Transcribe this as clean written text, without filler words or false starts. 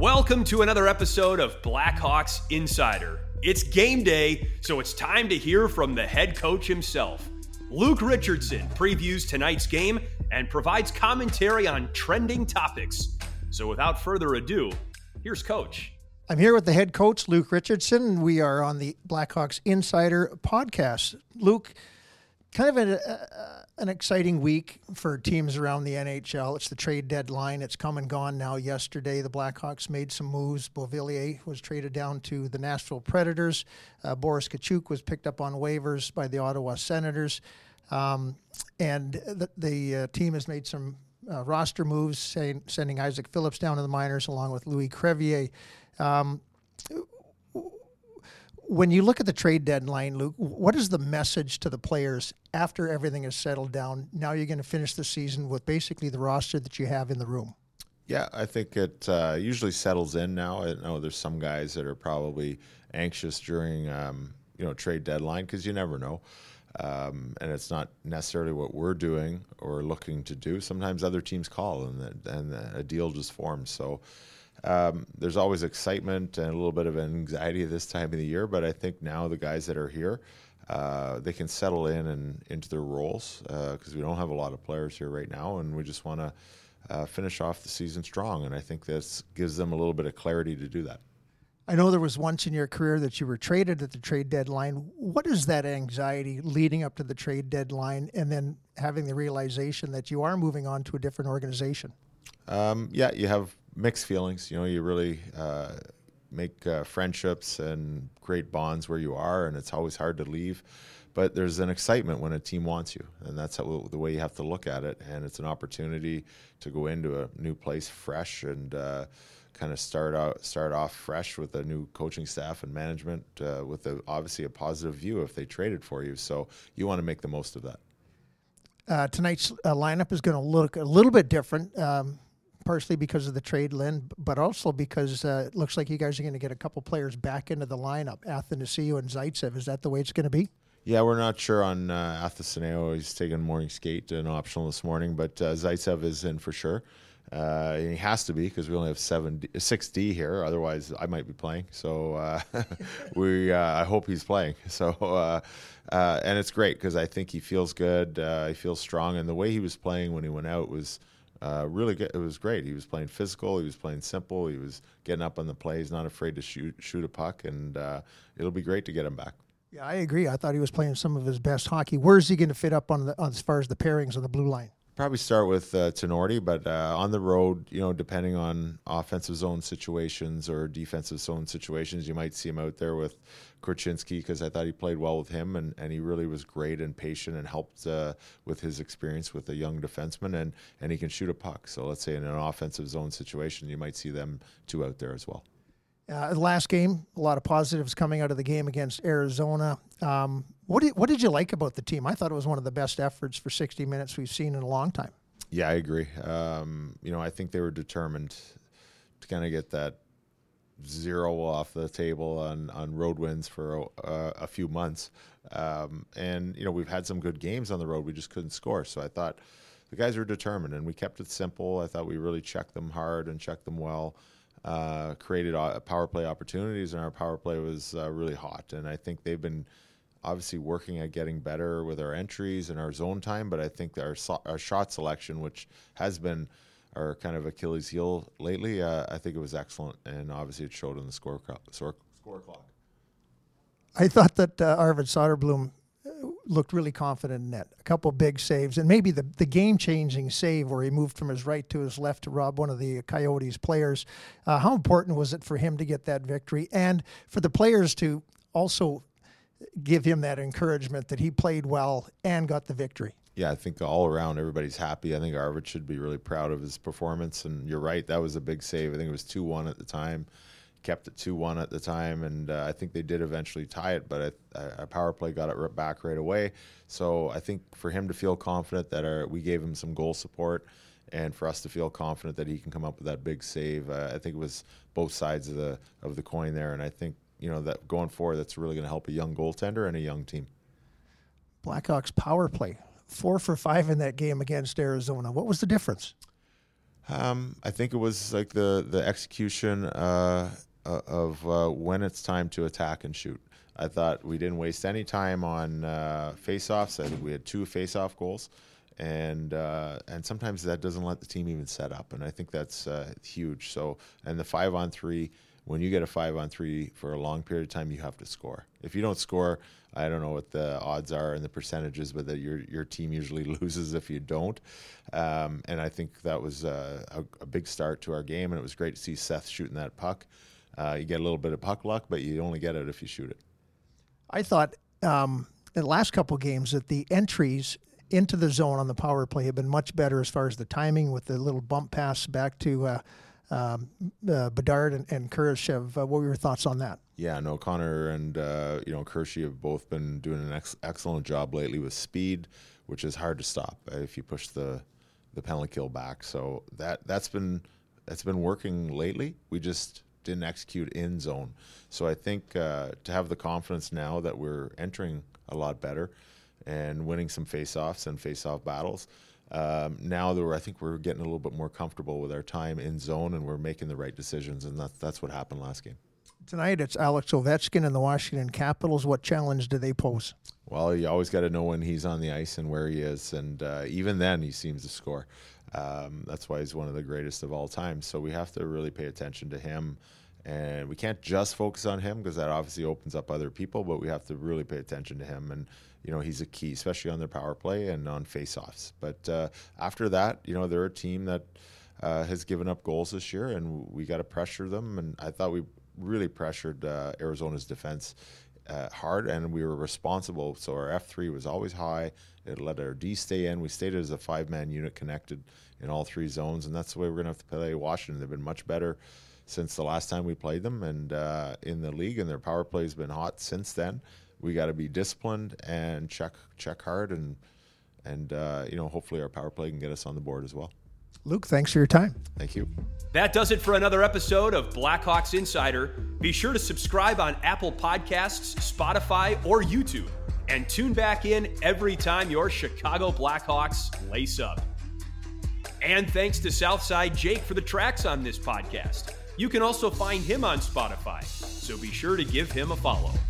Welcome to another episode of Blackhawks Insider. It's game day, so it's time to hear from the head coach himself. Luke Richardson previews tonight's game and provides commentary on trending topics. So without further ado, here's Coach. I'm here with the head coach, Luke Richardson, and we are on the Blackhawks Insider podcast. Luke, kind of an exciting week for teams around the NHL. It's the trade deadline. It's come and gone now. Yesterday, the Blackhawks made some moves. Beauvillier was traded down to the Nashville Predators. Boris Katchouk was picked up on waivers by the Ottawa Senators. And the team has made some roster moves, sending Isaac Phillips down to the minors along with Louis Crevier. When you look at the trade deadline, Luke, what is the message to the players after everything is settled down? Now you're going to finish the season with basically the roster that you have in the room. Yeah, I think it usually settles in now. I know there's some guys that are probably anxious during trade deadline because you never know. And it's not necessarily what we're doing or looking to do. Sometimes other teams call and a deal just forms. So there's always excitement and a little bit of anxiety this time of the year. But I think now the guys that are here, they can settle in and into their roles because we don't have a lot of players here right now. And we just want to finish off the season strong. And I think this gives them a little bit of clarity to do that. I know there was once in your career that you were traded at the trade deadline. What is that anxiety leading up to the trade deadline and then having the realization that you are moving on to a different organization? You have mixed feelings. You really make friendships and great bonds where you are, and it's always hard to leave. But there's an excitement when a team wants you, and that's the way you have to look at it. And it's an opportunity to go into a new place fresh and kind of start off fresh with a new coaching staff and management with obviously a positive view if they traded for you. So you want to make the most of that. Tonight's lineup is going to look a little bit different, partially because of the trade, Lynn, but also because it looks like you guys are going to get a couple players back into the lineup, Athanasiou and Zaitsev. Is that the way it's going to be? Yeah, we're not sure on Athanasiou. He's taking morning skate and optional this morning, but Zaitsev is in for sure. He has to be because we only have 6D here. Otherwise, I might be playing. So I hope he's playing. So and it's great because I think he feels good. He feels strong, and the way he was playing when he went out was really good. It was great. He was playing physical. He was playing simple. He was getting up on the play. He's not afraid to shoot a puck, and it'll be great to get him back. Yeah, I agree. I thought he was playing some of his best hockey. Where is he going to fit up on as far as the pairings on the blue line? Probably start with Tinordi, but on the road, depending on offensive zone situations or defensive zone situations, you might see him out there with Korchinski because I thought he played well with him, and he really was great and patient and helped with his experience with a young defenseman, and he can shoot a puck. So let's say in an offensive zone situation, you might see them two out there as well. Last game, a lot of positives coming out of the game against Arizona. What did you like about the team? I thought it was one of the best efforts for 60 minutes we've seen in a long time. Yeah, I agree. I think they were determined to kind of get that 0 off the table on road wins for a few months. We've had some good games on the road. We just couldn't score. So I thought the guys were determined, and we kept it simple. I thought we really checked them hard and checked them well. Created power play opportunities, and our power play was really hot. And I think they've been obviously working at getting better with our entries and our zone time, but I think our shot selection, which has been our kind of Achilles heel lately, I think it was excellent, and obviously it showed in the score clock. I thought that Arvid Soderblom looked really confident in net. A couple big saves, and maybe the game-changing save where he moved from his right to his left to rob one of the Coyotes players. How important was it for him to get that victory, and for the players to also give him that encouragement that he played well and got the victory? Yeah, I think all around everybody's happy. I think Arvid should be really proud of his performance, and you're right, that was a big save. I think it was 2-1 at the time. Kept it 2-1 at the time, and I think they did eventually tie it, but our power play got it back right away. So I think for him to feel confident that we gave him some goal support, and for us to feel confident that he can come up with that big save, I think it was both sides of the coin there, and I think that going forward, that's really going to help a young goaltender and a young team. Blackhawks power play, 4 for 5 in that game against Arizona. What was the difference? I think it was like the execution of when it's time to attack and shoot. I thought we didn't waste any time on face-offs. I think we had 2 face-off goals, and sometimes that doesn't let the team even set up, and I think that's huge. So, and the 5-on-3, when you get a 5-on-3 for a long period of time, you have to score. If you don't score, I don't know what the odds are and the percentages, but that your team usually loses if you don't. And I think that was a big start to our game, and it was great to see Seth shooting that puck. You get a little bit of puck luck, but you only get it if you shoot it. I thought in the last couple of games that the entries into the zone on the power play have been much better as far as the timing with the little bump pass back to Bedard and Kurashev. What were your thoughts on that? Yeah, no, Connor and Kershey have both been doing an excellent job lately with speed, which is hard to stop if you push the penalty kill back. So that's been working lately. We just didn't execute in zone. So I think to have the confidence now that we're entering a lot better and winning some face-offs and face-off battles, now that I think we're getting a little bit more comfortable with our time in zone and we're making the right decisions, and that's what happened last game. Tonight it's Alex Ovechkin and the Washington Capitals. What challenge do they pose? Well, you always got to know when he's on the ice and where he is, and even then he seems to score. That's why he's one of the greatest of all time. So we have to really pay attention to him, and we can't just focus on him because that obviously opens up other people, but we have to really pay attention to him. And he's a key, especially on their power play and on face-offs. But after that, they're a team that has given up goals this year, and we got to pressure them. And I thought we really pressured Arizona's defense hard, and we were responsible. So our F3 was always high. It let our D stay in. We stayed as a 5-man unit connected in all 3 zones, and that's the way we're going to have to play Washington. They've been much better since the last time we played them, and in the league, and their power play has been hot since then. We got to be disciplined and check hard, and hopefully our power play can get us on the board as well. Luke, thanks for your time. Thank you. That does it for another episode of Blackhawks Insider. Be sure to subscribe on Apple Podcasts, Spotify, or YouTube, and tune back in every time your Chicago Blackhawks lace up. And thanks to Southside Jake for the tracks on this podcast. You can also find him on Spotify, so be sure to give him a follow.